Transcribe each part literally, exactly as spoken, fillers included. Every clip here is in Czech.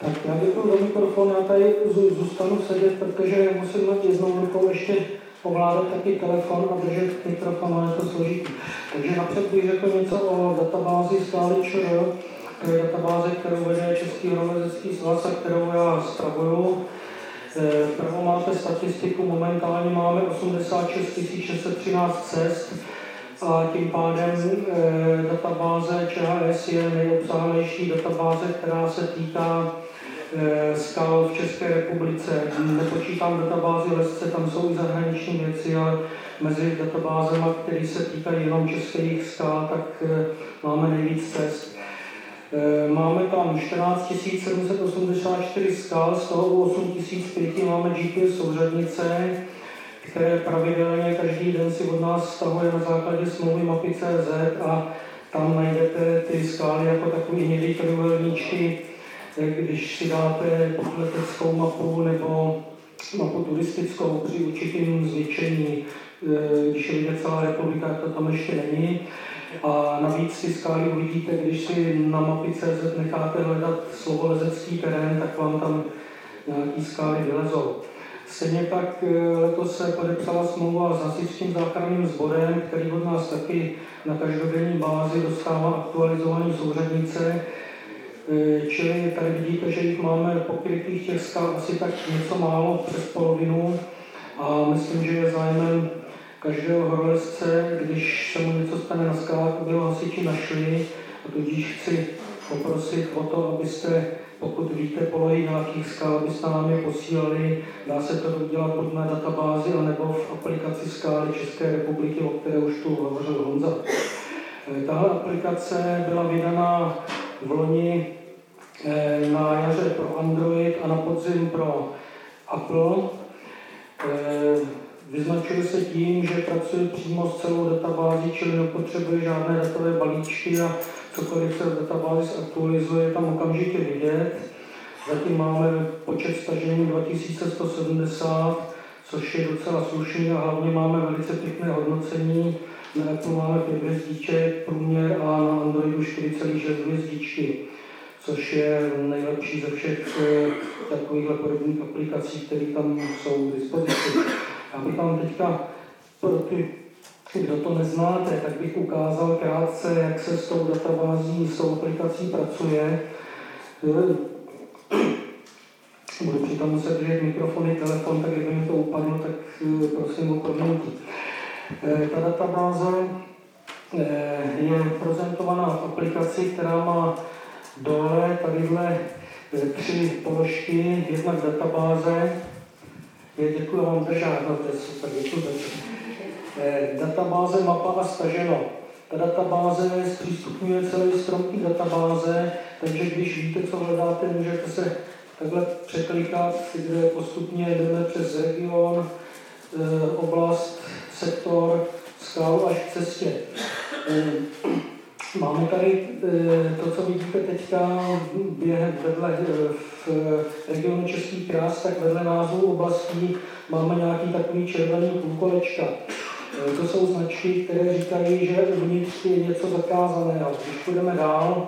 Tak já děkuji za mikrofon, já tady zůstanu sedět, protože musím mít jednou rukou ještě ovládat taky telefon a držet mikrofon, ale je to složitý. Takže napřed bych řekl něco o databázi Skály ČR. To je databáze, kterou vede Český horolezecký svaz a kterou já spravuju. Vpravo máte statistiku, momentálně máme osmdesát šest tisíc šest set třináct cest a tím pádem e, databáze ČHS je nejobsáhlejší databáze, která se týká e, skal v České republice. Nepočítám databázi lesce, tam jsou i zahraniční věci, ale mezi databázemi, které se týkají jenom českých skal, tak e, máme nejvíc cest. Máme tam čtrnáct tisíc sedm set osmdesát čtyři skal, z toho osm tisíc pět máme G P S souřadnice, které pravidelně každý den si od nás stahuje na základě smlouvy mapy tečka cé zet a tam najdete ty skály jako takové hnědý trojúhelníčky, když si dáte leteckou mapu nebo mapu turistickou při určitým zvětšení, když je vidět celá republika, to tam ještě není. A navíc ty skály uvidíte, když si na mapy tečka cé zet necháte hledat slovo lezecký terén, tak vám tam nějaký skály vylezou. Stejně tak letos se podepsala smlouva s Hasičským záchranným sborem, který od nás taky na každodenní bázi dostává aktualizované souřadnice. Čili tady vidíte, že jich máme pokrytých těch skal asi tak něco málo přes polovinu a myslím, že je zájmem každého horolezce, když se mu něco stane na skalách, aby ho hasiči našli, a tudíž chci poprosit o to, abyste, pokud víte polohy nějakých skal, abyste nám je posílali. Dá se to udělat buď na databázi, anebo v aplikaci Skály České republiky, o které už tu hovořil Honza. Tahle aplikace byla vydaná v loni na jaře pro Android a na podzim pro Apple. Vyznačuje se tím, že pracuje přímo s celou databází, čili nepotřebuje žádné datové balíčky a cokoliv se v databázi aktualizuje, tam okamžitě vidět. Zatím máme počet stažení dva tisíce sto sedmdesát, což je docela slušný a hlavně máme velice pěkné hodnocení. Na Apple máme pět hvězdiček průměr a na Androidu čtyři celé šest hvězdičky, což je nejlepší ze všech takovýchhle podobných aplikací, které tam jsou k dispozici. Já bych vám teďka, pro ty, kdo to neznáte, tak bych ukázal krátce, jak se s tou databází, s tou aplikací pracuje. Budu přitom muset držet mikrofony, telefon, tak kdyby mi to upadlo, tak prosím o prominutí. Ta databáze je prezentovaná v aplikaci, která má dole tadyhle tři položky, jednak databáze. Děkuji vám držát, no to je super, děkuji. Databáze, mapa a staženo. Ta databáze zpřístupňuje celý strom té databáze, takže když víte, co hledáte, můžete se takhle překlikat, kde postupně jdeme přes region, oblast, sektor, skálu až k cestě. Máme tady to, co vidíte teďka během vedle v regionu Českých Krás, tak vedle názvu oblastí máme nějaký takový červený půlkolečka. To jsou značky, které říkají, že uvnitř je něco zakázaného. Když půjdeme dál,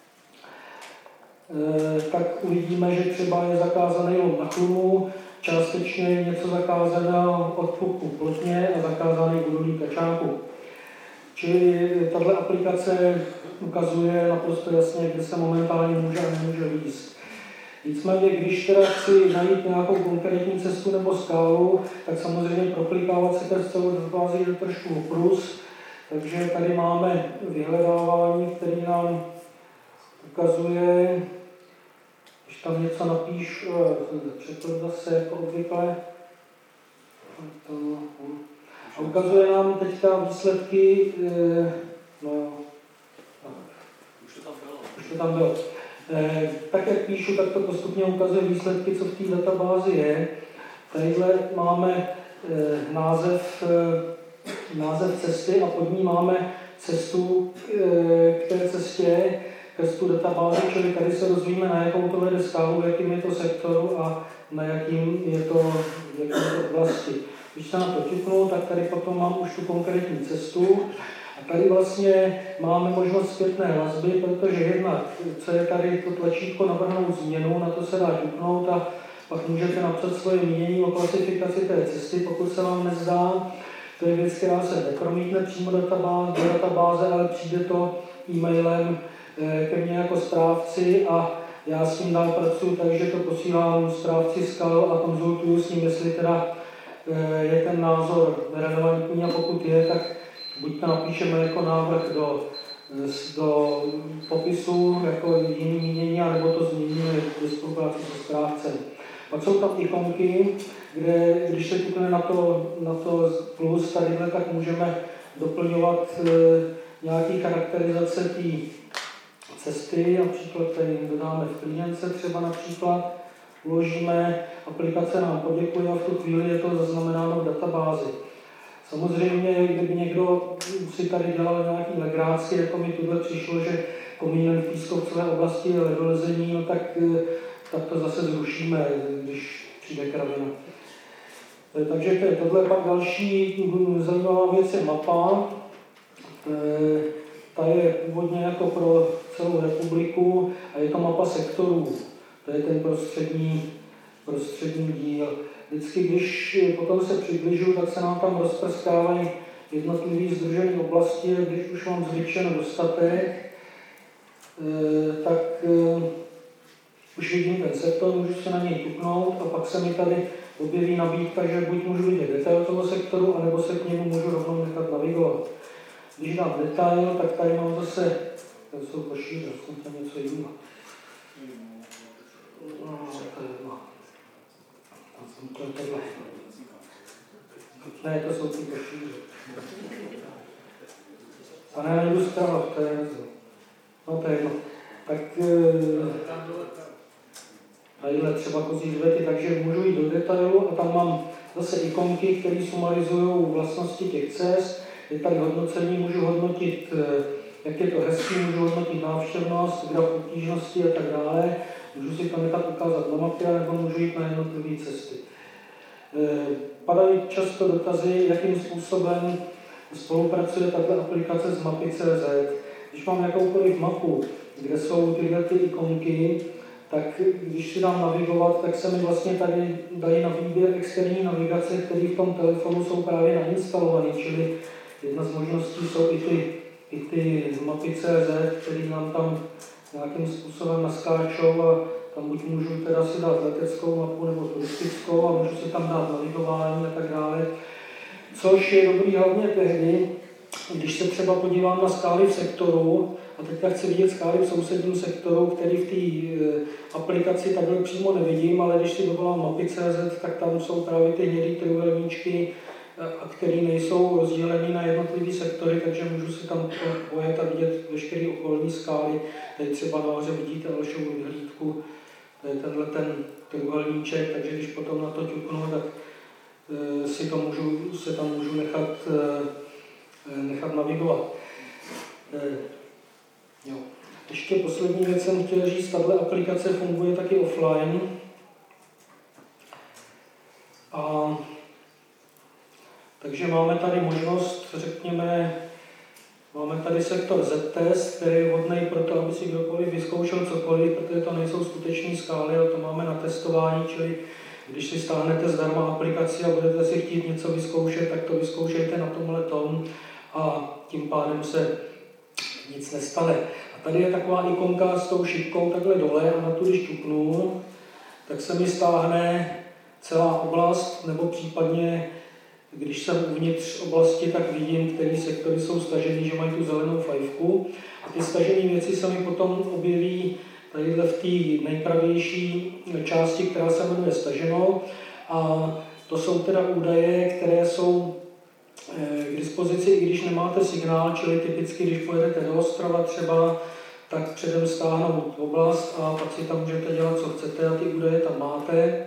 tak uvidíme, že třeba je zakázaný lov na chlumu, částečně něco zakázaného od puku plotně a zakázaný údolí kačáku. Čili tahle aplikace ukazuje naprosto jasně, kde se momentálně může a nemůže výjist. Nicméně, když teda chci najít nějakou konkrétní cestu nebo skálu, tak samozřejmě proklikávat se přes celou databázi je trošku oprus. Takže tady máme vyhledávání, který nám ukazuje, když tam něco napíšu, překlad zase jako obvykle, a ukazuje nám teďka výsledky, no jo, už to tam bylo. Už to tam bylo. E, tak jak píšu, tak to postupně ukazuje výsledky, co v té databázi je. Tadyhle máme e, název, e, název cesty a pod ní máme cestu e, k té cestě, k tu databázi, čili tady se dozvíme, na jakou to vede skálu, v jakým je to sektoru a na jakým je to, v jakým je to oblasti. Když se na to ťuknu, tak tady potom mám už tu konkrétní cestu A tady vlastně máme možnost zpětné vazby, protože jednak, co je tady to tlačítko navrhnout změnu, na to se dá ťuknout a pak můžete napsat svoje mínění o klasifikaci té cesty, pokud se vám nezdá. To je věc, která se nepromítne přímo do databáze, do databáze, ale přijde to e-mailem ke mně jako správci a já s tím dál pracuji, takže to posílám správci skal a konzultuju s ním, jestli teda je ten názor relevantní a pokud je, tak buď to napíšeme jako návrh do, do popisu, jako jiný mínění, anebo to změníme ve spolupráci se správcem. Pak jsou tam ikonky, kde když se ťukne na to, na to plus tadyhle, tak můžeme doplňovat e, nějaké charakterizace té cesty, například tady dodáme v klience třeba například, uložíme, aplikace nám poděkuje a v tu chvíli je to zaznamenáno v databázi. Samozřejmě, kdyby někdo si tady dělal nějaký legrácky, jako mi tuhle přišlo, že komínen v pískovcové oblasti je ledolezení, no tak, tak to zase zrušíme, když přijde kravina. Takže to je tohle. Pak další zajímavá věc je mapa. Ta je původně jako pro celou republiku a je to mapa sektorů. To je ten prostřední, prostřední díl. Vždycky, když potom se přibližuju, tak se nám tam rozprskávají jednotlivý sdružený oblasti. Když už mám zvětšeno dostatek, tak už vidím ten sektor, můžu se na něj ťuknout a pak se mi tady objeví nabídka, že buď můžu vidět detail toho sektoru, anebo se k němu můžu rovnou nechat navigovat. Když dám detail, tak tady mám zase, tady jsou pošíře, jsem tam něco jiného. No, to je jedno. To je tohle. Ne, to jsou ty pošíře. A ne, nejdu zprava, to je nezlo. No to je jedno. Tak tadyhle třeba kozí řvety, takže můžu jít do detailu a tam mám zase ikonky, které sumarizují vlastnosti těch cest. Je tady hodnocení, můžu hodnotit, jak je to hezký, můžu hodnotit návštěvnost, graf obtížnosti a tak dále. Můžu si to nechat ukázat na mapě, nebo můžu jít na jednotlivé cesty. Padají často dotazy, jakým způsobem spolupracuje tato aplikace s mapy tečka cé zet. Když mám jakoukoliv mapu, kde jsou tyhle ty ikonky, tak když si dám navigovat, tak se mi vlastně tady dají na výběr externí navigace, které v tom telefonu jsou právě nainstalované, čili jedna z možností jsou i ty, i ty mapy tečka cé zet, které nám tam nějakým způsobem naskáčou a tam buď můžu teda si dát leteckou mapu nebo turistickou a můžu si tam dát navigování a tak dále. Což je dobrý hlavně tehdy, když se třeba podívám na skály v sektoru a teďka chci vidět skály v sousedním sektoru, který v té aplikaci takhle přímo nevidím, ale když si dovolám mapy tečka cé zet, tak tam jsou právě ty hnědé trojúhelníčky, a které nejsou rozdělené na jednotlivé sektory, takže můžu si tam pojet a vidět veškeré okolní skály. Tady třeba nahoře vidíte Alšovu vyhlídku, to je tenhle ten trojúhelníček, takže když potom na to ťuknu, tak e, si to můžu, se tam můžu nechat, e, nechat navigovat. E, jo. Ještě poslední věc jsem chtěl říct, tato aplikace funguje taky offline. A takže máme tady možnost, řekněme, máme tady sektor Z-test, který je vhodný pro to, aby si kdokoliv vyzkoušel cokoliv, protože to nejsou skutečné skály, ale to máme na testování, čili když si stáhnete zdarma aplikaci a budete si chtít něco vyzkoušet, tak to vyzkoušejte na tomhle tom a tím pádem se nic nestane. A tady je taková ikonka s tou šipkou takhle dole a na tu, když ťuknu, tak se mi stáhne celá oblast, nebo případně když jsem uvnitř oblasti, tak vidím, které sektory jsou stažené, že mají tu zelenou fajfku. A ty stažené věci se mi potom objeví tadyhle v té nejpravější části, která se jmenuje staženo. A to jsou teda údaje, které jsou k dispozici, i když nemáte signál, čili typicky, když pojedete do Ostrava třeba, tak předem stáhnout oblast a pak si tam můžete dělat, co chcete a ty údaje tam máte.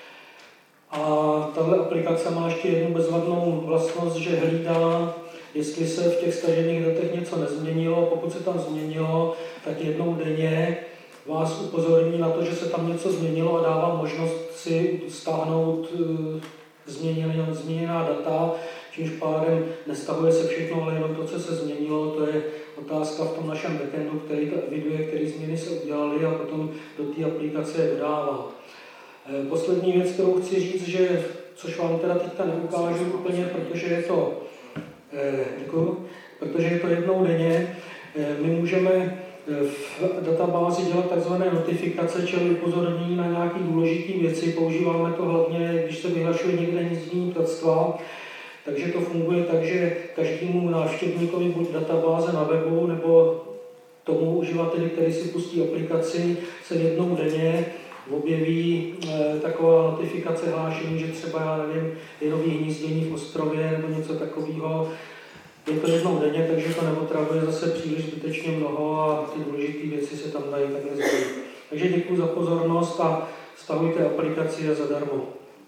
A tahle aplikace má ještě jednu bezvadnou vlastnost, že hlídá, jestli se v těch stažených datech něco nezměnilo. Pokud se tam změnilo, tak jednou denně vás upozorní na to, že se tam něco změnilo a dává možnost si stáhnout změněná, změněná data. čímž pádem nestahuje se všechno, ale jenom to, co se změnilo, to je otázka v tom našem backendu, který to eviduje, které změny se udělaly a potom do té aplikace je dodává. Poslední věc, kterou chci říct, že, což vám teda teďka neukážu úplně, protože je to, děkuju, protože je to jednou denně, my můžeme v databázi dělat takzvané notifikace, čili upozornění na nějaké důležité věci. Používáme to hlavně, když se vyhlašuje někde jízdní ptactva. Takže to funguje tak, že každému návštěvníkovi buď databáze na webu nebo tomu uživateli, který si pustí aplikaci, se jednou denně objeví e, taková notifikace hlášení, že třeba, já nevím, je nový hnízdění v ostrově nebo něco takového. Je to jednou denně, takže to neotravuje zase příliš zbytečně mnoho a ty důležité věci se tam dají takhle zbavit. Takže děkuji za pozornost a stahujte aplikaci a zadarmo.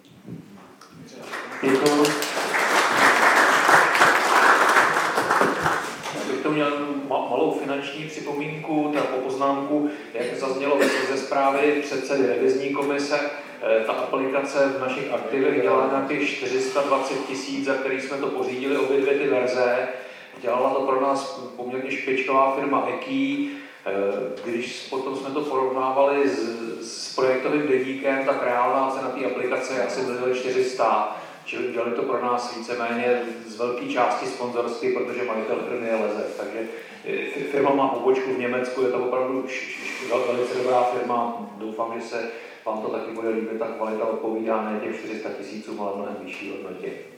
Děkuji. Bych to měl malou finanční připomínku, nebo poznámku, jak zaznělo ze zprávy předsedy revizní komise. Ta aplikace v našich aktivech dělá nějakých čtyři sta dvacet tisíc, za který jsme to pořídili obě dvě ty verze. Dělala to pro nás poměrně špičková firma E K I. Když potom jsme to porovnávali s, s projektovým deníkem, tak reálná cena té aplikace je asi milion čtyři sta. Čili udělali to pro nás víceméně z velké části sponzorsky, protože majitel firmy je Lezek. Takže firma má pobočku v Německu, je to opravdu velice dobrá firma. Doufám, že se vám to taky bude líbit, ta kvalita odpovídá ne těm čtyři sta tisícům, ale mnohem vyšší hodnotě.